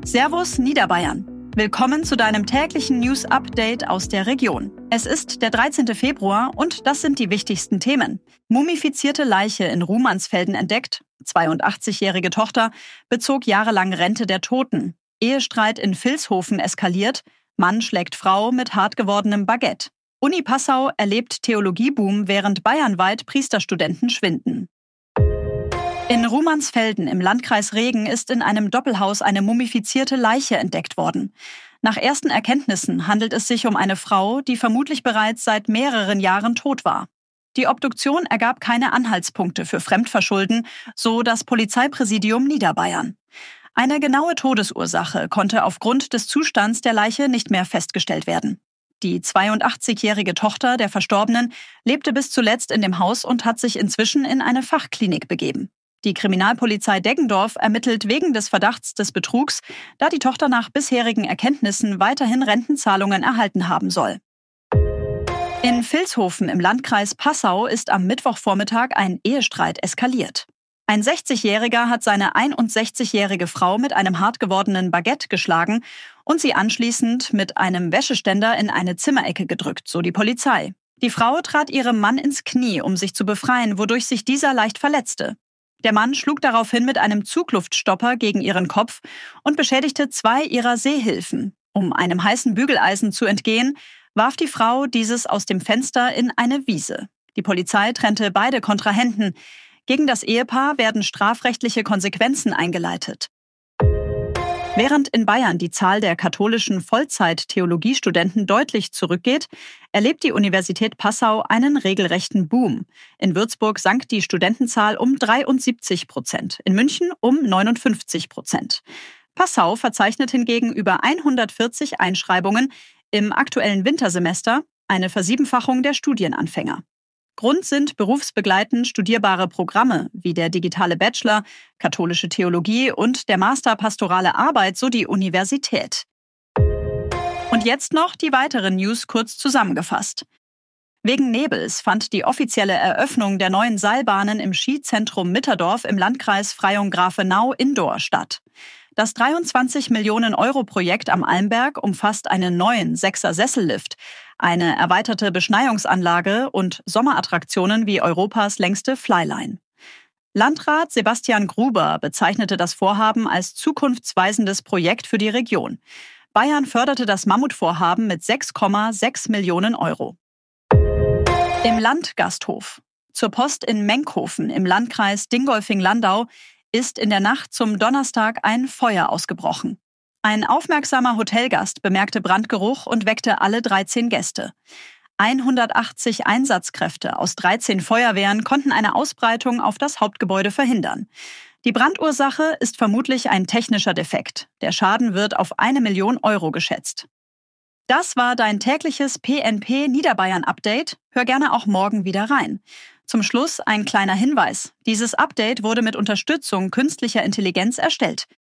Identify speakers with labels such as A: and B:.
A: Servus Niederbayern. Willkommen zu deinem täglichen News-Update aus der Region. Es ist der 13. Februar und das sind die wichtigsten Themen. Mumifizierte Leiche in Ruhmannsfelden entdeckt. 82-jährige Tochter bezog jahrelang Rente der Toten. Ehestreit in Vilshofen eskaliert. Mann schlägt Frau mit hart gewordenem Baguette. Uni Passau erlebt Theologieboom, während bayernweit Priesterstudenten schwinden. In Ruhmannsfelden im Landkreis Regen ist in einem Doppelhaus eine mumifizierte Leiche entdeckt worden. Nach ersten Erkenntnissen handelt es sich um eine Frau, die vermutlich bereits seit mehreren Jahren tot war. Die Obduktion ergab keine Anhaltspunkte für Fremdverschulden, so das Polizeipräsidium Niederbayern. Eine genaue Todesursache konnte aufgrund des Zustands der Leiche nicht mehr festgestellt werden. Die 82-jährige Tochter der Verstorbenen lebte bis zuletzt in dem Haus und hat sich inzwischen in eine Fachklinik begeben. Die Kriminalpolizei Deggendorf ermittelt wegen des Verdachts des Betrugs, da die Tochter nach bisherigen Erkenntnissen weiterhin Rentenzahlungen erhalten haben soll. In Vilshofen im Landkreis Passau ist am Mittwochvormittag ein Ehestreit eskaliert. Ein 60-Jähriger hat seine 61-jährige Frau mit einem hart gewordenen Baguette geschlagen und sie anschließend mit einem Wäscheständer in eine Zimmerecke gedrückt, so die Polizei. Die Frau trat ihrem Mann ins Knie, um sich zu befreien, wodurch sich dieser leicht verletzte. Der Mann schlug daraufhin mit einem Zugluftstopper gegen ihren Kopf und beschädigte 2 ihrer Sehhilfen. Um einem heißen Bügeleisen zu entgehen, warf die Frau dieses aus dem Fenster in eine Wiese. Die Polizei trennte beide Kontrahenten. Gegen das Ehepaar werden strafrechtliche Konsequenzen eingeleitet. Während in Bayern die Zahl der katholischen Vollzeit-Theologiestudenten deutlich zurückgeht, erlebt die Universität Passau einen regelrechten Boom. In Würzburg sank die Studentenzahl um 73%, in München um 59%. Passau verzeichnet hingegen über 140 Einschreibungen im aktuellen Wintersemester, eine Versiebenfachung der Studienanfänger. Grund sind berufsbegleitend studierbare Programme wie der digitale Bachelor, katholische Theologie und der Master Pastorale Arbeit sowie die Universität. Und jetzt noch die weiteren News kurz zusammengefasst. Wegen Nebels fand die offizielle Eröffnung der neuen Seilbahnen im Skizentrum Mitterdorf im Landkreis Freyung-Grafenau Indoor statt. Das 23-Millionen-Euro-Projekt am Almberg umfasst einen neuen 6er-Sessellift, eine erweiterte Beschneiungsanlage und Sommerattraktionen wie Europas längste Flyline. Landrat Sebastian Gruber bezeichnete das Vorhaben als zukunftsweisendes Projekt für die Region. Bayern förderte das Mammutvorhaben mit 6,6 Millionen Euro. Im Landgasthof. Zur Post in Menkhofen im Landkreis Dingolfing-Landau ist in der Nacht zum Donnerstag ein Feuer ausgebrochen. Ein aufmerksamer Hotelgast bemerkte Brandgeruch und weckte alle 13 Gäste. 180 Einsatzkräfte aus 13 Feuerwehren konnten eine Ausbreitung auf das Hauptgebäude verhindern. Die Brandursache ist vermutlich ein technischer Defekt. Der Schaden wird auf 1 Million Euro geschätzt. Das war dein tägliches PNP Niederbayern-Update. Hör gerne auch morgen wieder rein. Zum Schluss ein kleiner Hinweis. Dieses Update wurde mit Unterstützung künstlicher Intelligenz erstellt.